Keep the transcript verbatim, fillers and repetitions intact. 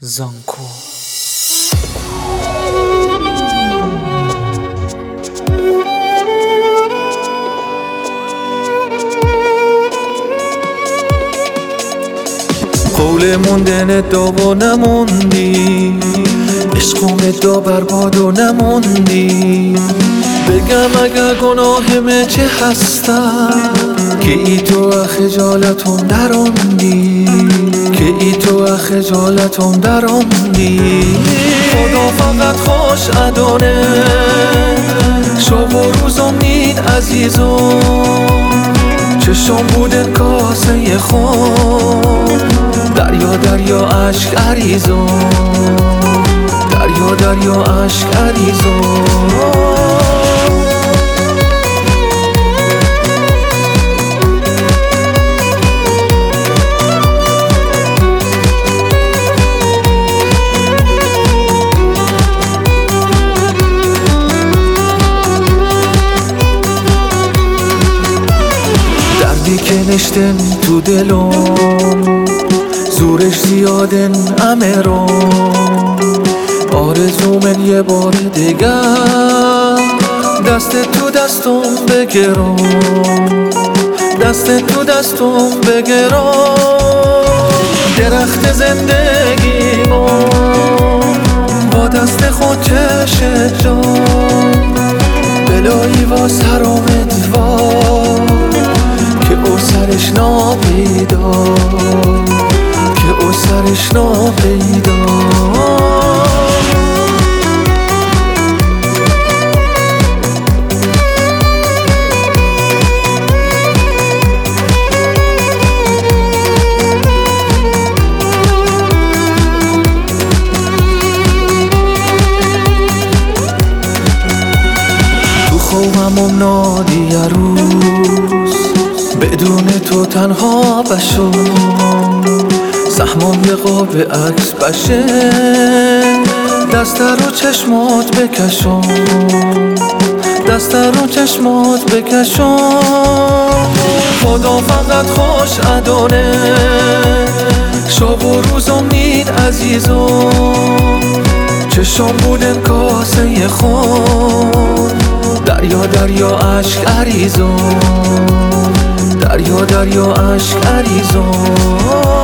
زانکو قول موندن دابا نموندی، عشقم دا برباد و نموندی. بگم اگر گناهمه چه هستم که ای تو خجالتم دراندی، که ای تو خجالتم دراندی. خدا فقط خوش ادانه شب و روزم نید عزیزم، چشم بودن کاسه خون، دریا دریا عشق عریزم، دریا دریا عشق عریزم. دردی که نشتن تو دلم، زورش زیادن امرم. آرزومن یه بار دیگه دست تو دستم بگیرم، دست تو دستم بگیرم. درخت زندگیمو با دست خود چشت جان، بلایی و سرام دیوار که او سرش ناپیدا، که او سرش ناپیدا. تو خوابم نادی روز بدون تو تنها بشم، سهمم یه قاب عکس بشه، دست رو چشمات بکشم، دست رو چشمات بکشم. خدا فقط خوش ادانه شب و روزم نید عزیزم، چشم بودن کاسه خون، دریا دریا عشق عریزم، دریا دریا عشق عریزم.